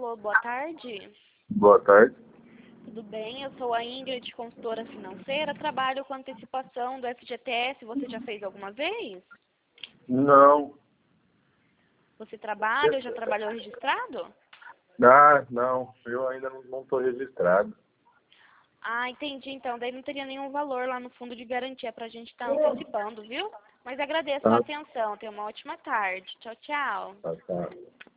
Alô, boa tarde. Boa tarde. Tudo bem? Eu sou a Ingrid, consultora financeira. Trabalho com antecipação do FGTS. Você já fez alguma vez? Não. Você trabalha ou já trabalhou registrado? Ah, não. Eu ainda não estou registrado. Ah, entendi. Então, daí não teria nenhum valor lá no fundo de garantia para a gente estar antecipando, viu? Mas agradeço a Tá, atenção. Tenha uma ótima tarde. Tchau, tchau. tá.